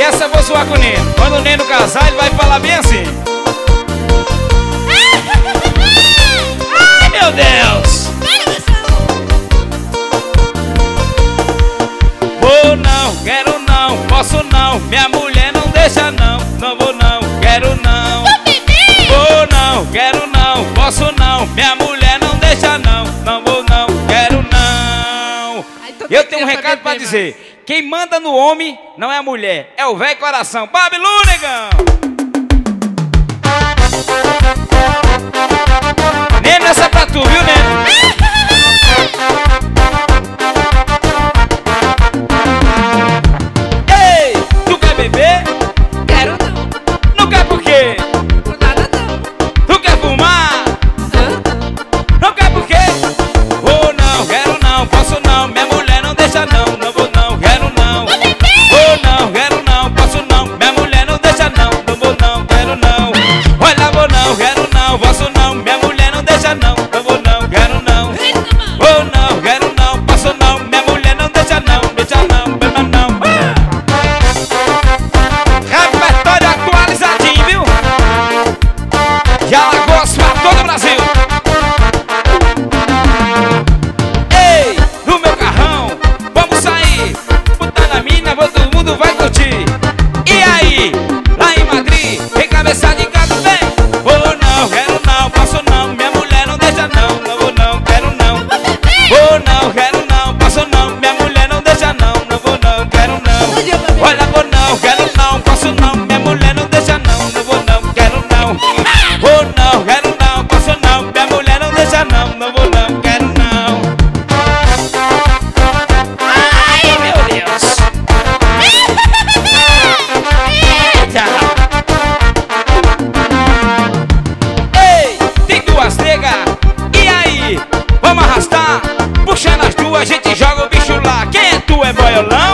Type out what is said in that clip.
Essa eu vou zoar com o Neno. Quando o Neno casar, ele vai falar bem assim. Ai, meu Deus! Vou não, quero não, posso não. Minha mulher não deixa não. Não vou não, quero não. Vou não, quero não, posso não. Minha mulher não deixa não. Não vou não, quero não. Eu tenho um recado pra dizer. Quem manda no homem não é a mulher, é o velho coração. Babilu, negão! Neno, essa é pra tu, viu, Neno? Ei, tu quer beber? Quero não. Não quer por quê? Por nada não. Tu quer fumar? Não quer por quê? Vou não, quero não, posso não. Minha mulher não deixa não. Não vou não, quero não. Vou não, quero não, posso não. Minha mulher não deixa não. Não vou não, quero não. Olha, vou não, quero não, posso não. Minha mulher não deixa não. Não vou não, quero não. Vou não, quero não, posso não. Minha mulher não deixa não. Deixa não, beba não. Repertório atualizadinho, viu? De Alagoas pra todo o Brasil. Ei, no meu carrão, vamos sair. Puta na mina, todo mundo vai curtir. E aí, lá em Madrid, tem cabeça de gato, vem. Vou não, quero não, posso não. Minha mulher não deixa não. Não vou não, quero não. Vou não, quero não, posso não. Minha mulher não deixa não. Não vou não, quero não. Olha, vou não, quero não, posso não. Minha mulher não deixa não. Não vou não, quero não. Vou não, quero não, posso não. Minha mulher não deixa não. Não vou não, quero não. Ai, meu Deus. Eita. Ei, tem duas negas. E aí? Vamos arrastar? Puxando as duas, a gente joga o bicho lá. Quem é tu? É boiolão?